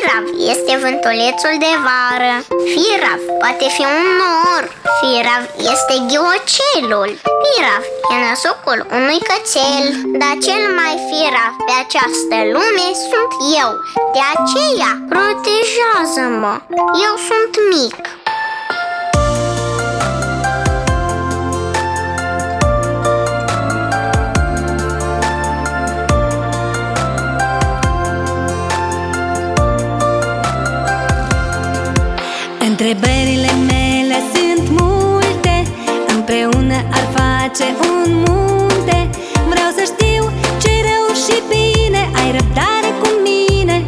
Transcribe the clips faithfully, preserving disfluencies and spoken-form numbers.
Firav este vântulețul de vară. Firav poate fi un nor. Firav este ghiocelul. Firav e năsucul unui cățel. Dar cel mai firav pe această lume sunt eu. De aceea, protejează-mă. Eu sunt mic. Întrebările mele sunt multe, împreună ar face un munte. Vreau să știu ce rău și bine, ai răbdare cu mine.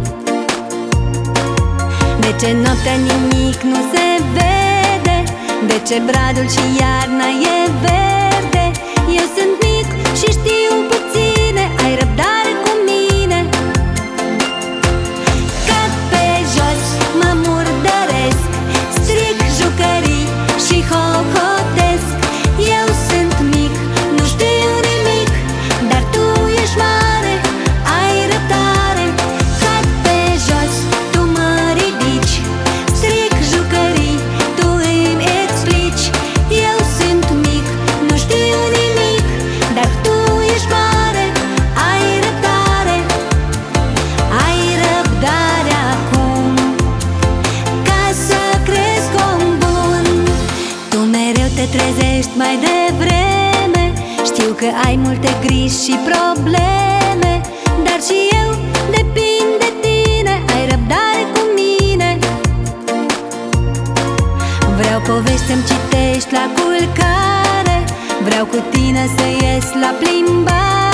De ce noaptea nimic nu se vede? De ce bradul și iarna e verde? Eu sunt mic și știu puține, ai răbdare cu mine. Cad pe jos, mă murdăresc, stric jucării și hohotesc. Eu sunt mic, nu știu nimic, dar tu ești mare, ai răbdare. Cad pe jos, tu mă ridici, stric jucării, tu îmi explici. Eu sunt mic, nu știu nimic, dar tu ești mare, ai răbdare. Ai răbdare acum, ca să crezi om bun. Tu mereu te trezești mai devreme, știu că ai multe griji și probleme, dar și eu depind de tine, ai răbdare cu mine. Vreau povești să-mi citești la culcare, vreau cu tine să ies la plimbare.